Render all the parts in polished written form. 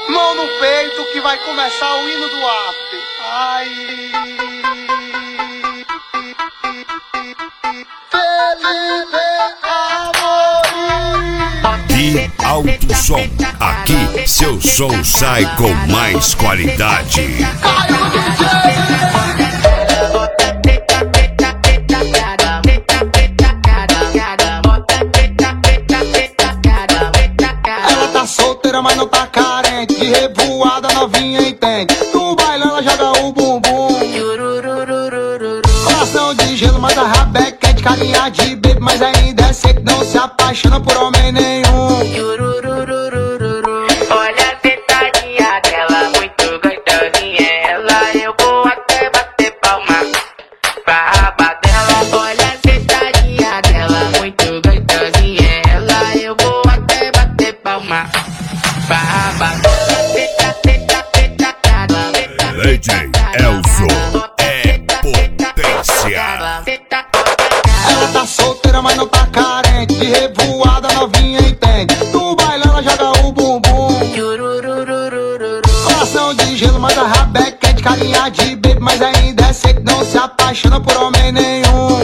Mão no peito que vai começar o hino do after. Ai. Felipe Amorim. De Alto Som. Aqui seu som sai com mais qualidade. Caio DJ. Solteira, mas não tá carente. De revoada, novinha entende. No baile ela joga o bumbum. Coração de gelo, mas a rabeca é de carinha de bebê. Mas ainda é seco, não se apaixona por homem nenhum. Olha a sentadinha dela, muito gostosinha. Ela, eu vou até bater palma pra raba dela. Olha a sentadinha dela, muito gostosinha. Ela, eu vou até bater palma. DJ Elzo é potência. Ela tá solteira, mas não tá carente. De revoada, novinha entende. No baile ela joga o bumbum. Coração de gelo, mas a rabeca é de carinha de bebê. Mas ainda é seco, não se apaixona por homem nenhum.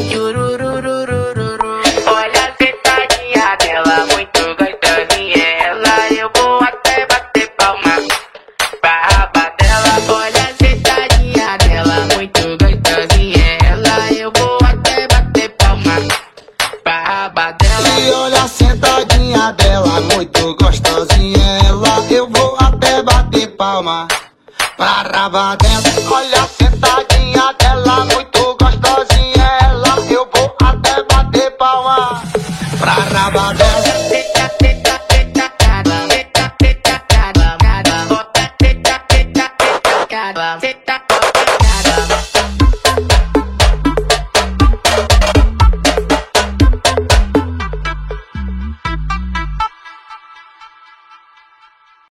Olha a sentadinha dela, muito gostosinha. Ela, eu vou até bater palma pra raba dela. Olha a sentadinha dela, muito gostosinha. Ela, eu vou até bater palma pra raba dela. E olha a sentadinha dela, muito gostosinha. Ela, eu vou até bater palma pra raba dela. Olha a sentadinha dela, muito gostosinha. Ela, eu vou até bater palma pra raba dela. Sit